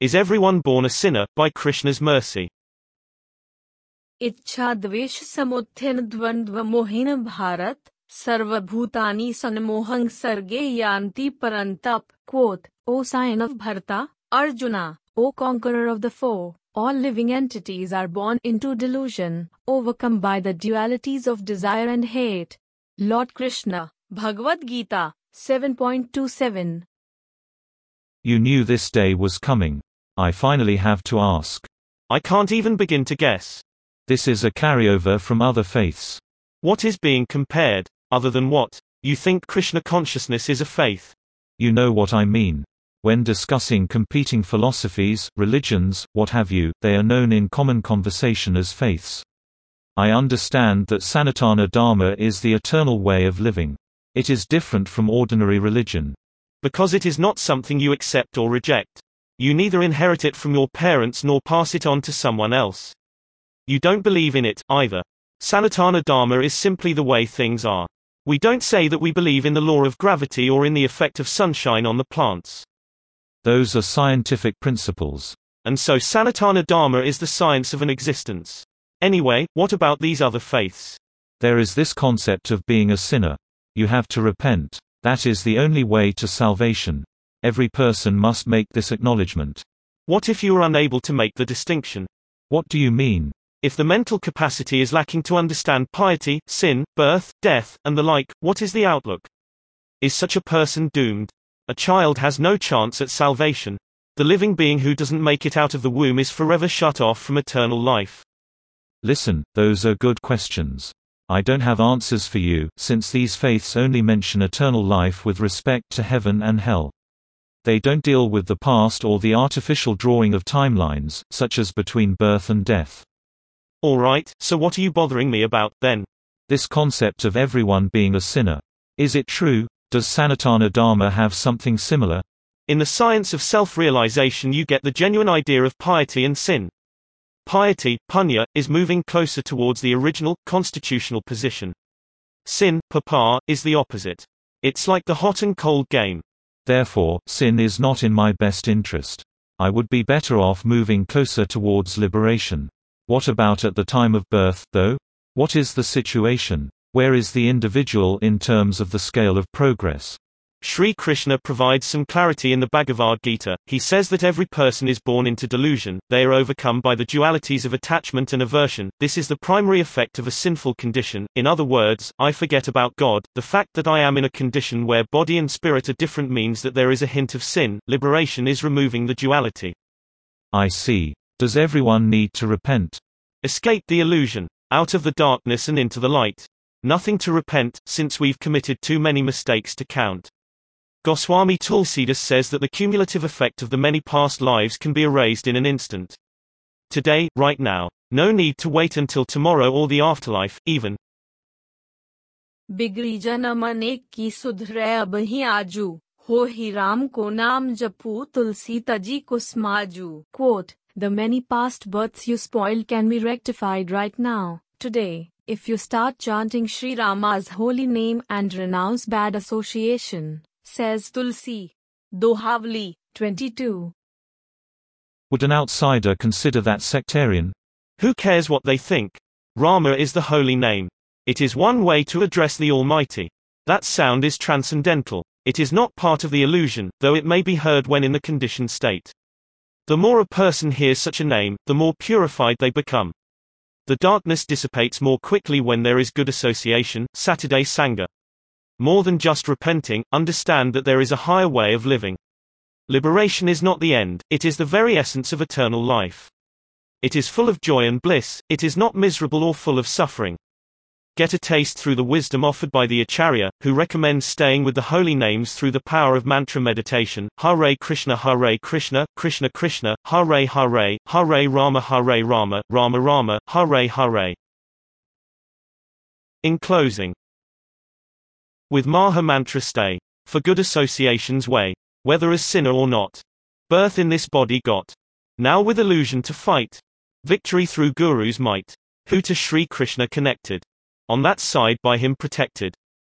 Is everyone born a sinner, by Krishna's mercy? इच्छा द्वेष समुत्थिन द्वंद्व मोहिन भारत सर्वभूतानि सन्मोहं सर्गे यान्ति परंतप. Quote, O sign of Bharata, Arjuna, O conqueror of the foe, all living entities are born into delusion, overcome by the dualities of desire and hate. Lord Krishna, Bhagavad Gita, 7.27. You knew this day was coming. I finally have to ask. I can't even begin to guess. This is a carryover from other faiths. What is being compared, other than what? You think Krishna consciousness is a faith? You know what I mean. When discussing competing philosophies, religions, what have you, they are known in common conversation as faiths. I understand that Sanatana Dharma is the eternal way of living. It is different from ordinary religion. Because it is not something you accept or reject. You neither inherit it from your parents nor pass it on to someone else. You don't believe in it, either. Sanatana Dharma is simply the way things are. We don't say that we believe in the law of gravity or in the effect of sunshine on the plants. Those are scientific principles. And so Sanatana Dharma is the science of an existence. Anyway, what about these other faiths? There is this concept of being a sinner. You have to repent. That is the only way to salvation. Every person must make this acknowledgement. What if you are unable to make the distinction? What do you mean? If the mental capacity is lacking to understand piety, sin, birth, death, and the like, what is the outlook? Is such a person doomed? A child has no chance at salvation. The living being who doesn't make it out of the womb is forever shut off from eternal life. Listen, those are good questions. I don't have answers for you, since these faiths only mention eternal life with respect to heaven and hell. They don't deal with the past or the artificial drawing of timelines, such as between birth and death. Alright, so what are you bothering me about, then? This concept of everyone being a sinner. Is it true? Does Sanatana Dharma have something similar? In the science of self-realization you get the genuine idea of piety and sin. Piety, punya, is moving closer towards the original, constitutional position. Sin, papa, is the opposite. It's like the hot and cold game. Therefore, sin is not in my best interest. I would be better off moving closer towards liberation. What about at the time of birth, though? What is the situation? Where is the individual in terms of the scale of progress? Sri Krishna provides some clarity in the Bhagavad Gita. He says that every person is born into delusion, they are overcome by the dualities of attachment and aversion. This is the primary effect of a sinful condition. In other words, I forget about God. The fact that I am in a condition where body and spirit are different means that there is a hint of sin. Liberation is removing the duality. I see. Does everyone need to repent? Escape the illusion. Out of the darkness and into the light. Nothing to repent, since we've committed too many mistakes to count. Goswami Tulsidas says that the cumulative effect of the many past lives can be erased in an instant. Today, right now. No need to wait until tomorrow or the afterlife, even. बिगड़ी जन्म अनेक की सुधरे अब ही आजू हो ही राम को नाम जपू तुलसी तजी को समाजू. Quote, the many past births you spoiled can be rectified right now, today, if you start chanting Sri Rama's holy name and renounce bad association, says Tulsi. Dohavli, 22. Would an outsider consider that sectarian? Who cares what they think? Rama is the holy name. It is one way to address the Almighty. That sound is transcendental. It is not part of the illusion, though it may be heard when in the conditioned state. The more a person hears such a name, the more purified they become. The darkness dissipates more quickly when there is good association, Saturday Sangha. More than just repenting, understand that there is a higher way of living. Liberation is not the end, it is the very essence of eternal life. It is full of joy and bliss, it is not miserable or full of suffering. Get a taste through the wisdom offered by the Acharya, who recommends staying with the holy names through the power of mantra meditation. Hare Krishna, Krishna Krishna, Hare Hare, Hare Rama, Rama Rama, Hare Hare. In closing, with Maha Mantra stay, for good association's way, whether as sinner or not. Birth in this body got. Now with illusion to fight. Victory through Guru's might. Who to Sri Krishna connected. On that side by him protected.